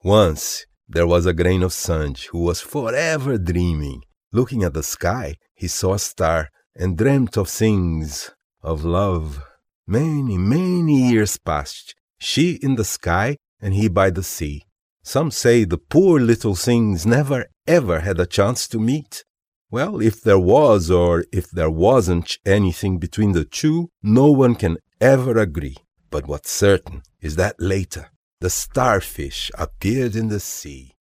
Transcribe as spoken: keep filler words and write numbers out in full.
Once there was a grain of sand who was forever dreaming. Looking at the sky, he saw a star and dreamt of things, of love. Many, many years passed, she in the sky and he by the sea. Some say the poor little things never ever had a chance to meet. Well, if there was or if there wasn't anything between the two, no one can ever agree. But what's certain is that later, the starfish appeared in the sea.